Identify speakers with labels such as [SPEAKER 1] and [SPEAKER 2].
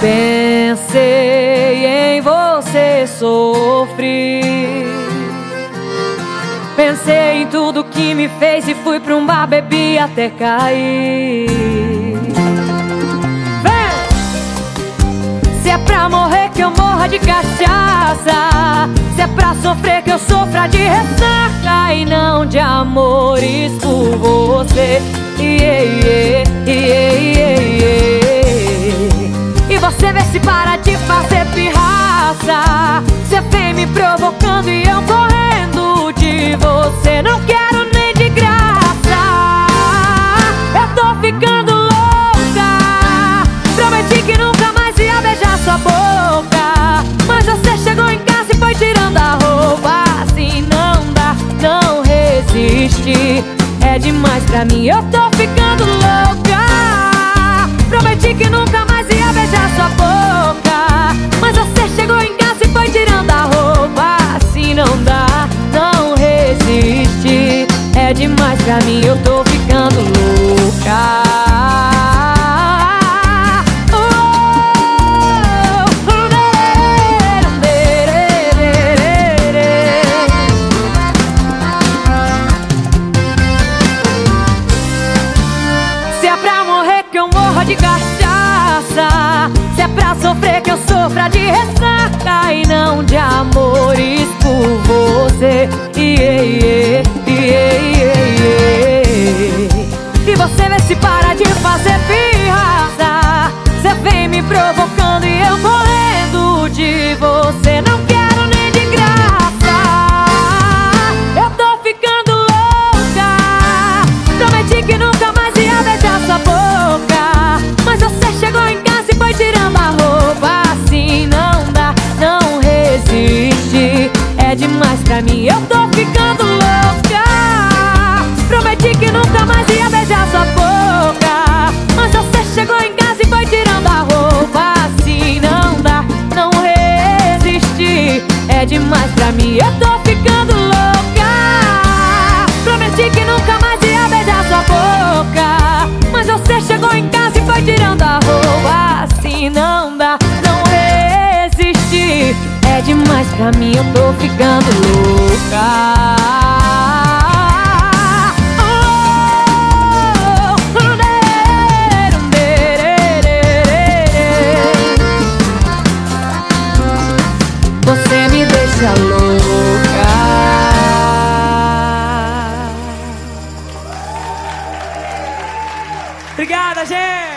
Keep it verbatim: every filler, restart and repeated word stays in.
[SPEAKER 1] Pensei em você, sofri. Pensei em tudo que me fez e fui pra um bar, bebi até cair. Vem! Se é pra morrer que eu morra de cachaça, se é pra sofrer que eu sofra de ressaca e não de amores por você. Yeah, yeah, yeah, yeah, yeah. E você vê se para de fazer pirraça. Você vem me provocando e eu correndo de você. Não quero nem de graça. Eu tô ficando louca. Prometi que nunca mais ia beijar sua boca, mas você chegou em casa e foi tirando a roupa. Assim não dá, não resiste. É demais pra mim, eu tô ficando louca. Prometi que nunca mais ia beijar sua boca, mas você chegou em casa e foi tirando a roupa. Assim não dá, não resiste. É demais pra mim, eu tô ficando louca. Se é pra morrer que eu morra de cachaça, se é pra sofrer que eu sofra de ressaca e não de amores por você. Yeah, yeah, yeah, yeah, yeah. E você vê se para de fazer pirraça. Você vem me provocando e eu correndo de você. Não quero nem de graça. Eu tô ficando louca. Prometi que nunca mais ia beijar sua boca, mas você chegou em casa e foi tirando a roupa. Assim não dá, não resiste. É demais pra mim, eu tô ficando louca. Prometi que nunca mais ia beijar sua boca, mas você chegou em casa e foi tirando a roupa. Assim não dá, não resiste. É demais pra mim, eu tô ficando louca. Prometi que nunca mais ia beijar sua boca, mas você chegou em casa e foi tirando a roupa. Assim não dá, não resiste. É demais pra mim, eu tô ficando louca. Você me deixa louca.
[SPEAKER 2] Obrigada, gente!